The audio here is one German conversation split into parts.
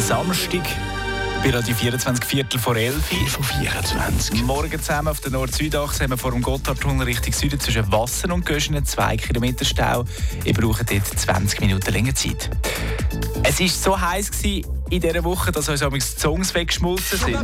Samstag bei Radio 24, Viertel vor 11. Von 24. Morgen zusammen auf der Nord-Süd-Achse haben wir vor dem Gotthardtunnel Richtung Süden zwischen Wassen und Göschenen 2 Kilometer Stau. Ihr braucht dort 20 Minuten länger Zeit. Es war so heiß in dieser Woche, dass uns die Songs weggeschmolzen sind.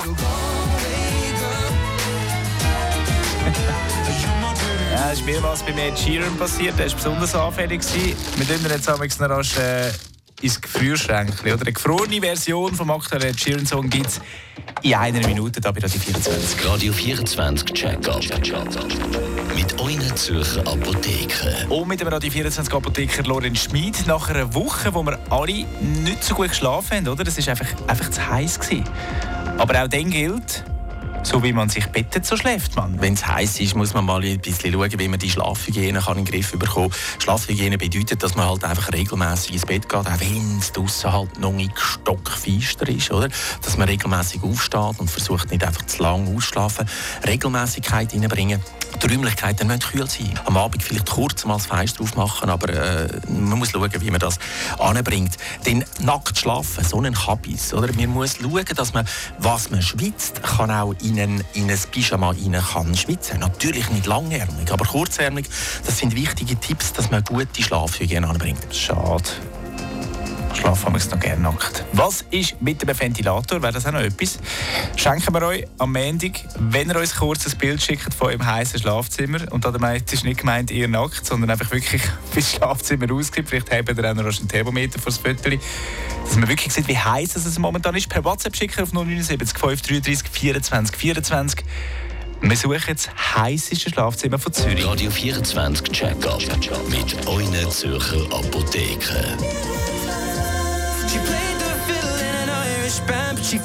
Ja, das ist mehrmals bei Ed Sheeran passiert. Der war besonders anfällig. Wir tun jetzt noch rasch ins Gefrierschränkchen. Oder eine gefrorene Version vom aktuellen Ed Sheeran-Song gibt es in einer Minute hier bei Radio 24. Radio 24 Check-up. Mit euren Zürcher Apotheken. Und mit dem Radio 24 Apotheker Lorenz Schmid. Nach einer Woche, wo wir alle nicht so gut geschlafen haben, oder? Das war einfach zu heiß gewesen. Aber auch dann gilt, so wie man sich bettet, so schläft man. Wenn es heiß ist, muss man mal ein bisschen schauen, wie man die Schlafhygiene in den Griff bekommen kann. Schlafhygiene bedeutet, dass man halt einfach regelmäßig ins Bett geht, auch wenn es draussen halt noch nicht stockfeister ist, oder? Dass man regelmäßig aufsteht und versucht nicht einfach zu lange auszuschlafen. Regelmäßigkeit reinbringen. Die Räumlichkeiten müssen kühl sein. Am Abend vielleicht kurz mal das Fenster aufmachen, aber man muss schauen, wie man das anbringt. Denn nackt schlafen, so ein Kabis, oder? Man muss schauen, dass man, was man schwitzt, kann auch in ein Pyjama rein kann schwitzen. Natürlich nicht langärmig, aber kurzärmig. Das sind wichtige Tipps, dass man gute Schlafhygiene anbringt. Schade. Schlafen wir noch gerne nackt. Was ist mit dem Ventilator? Wäre das auch noch etwas? Schenken wir euch am Montag, wenn ihr uns kurz ein Bild schickt von eurem heißen Schlafzimmer. Und damit ist nicht gemeint, ihr nackt, sondern einfach wirklich, wie das Schlafzimmer aussieht. Vielleicht habt ihr auch noch einen Thermometer vor das Foto. Dass man wirklich sieht, wie heiß es momentan ist. Per WhatsApp schicken auf 079 533 24 24. Wir suchen jetzt das heisseste Schlafzimmer von Zürich. Radio 24 Check-up. Mit euren Zürcher Apotheken. You play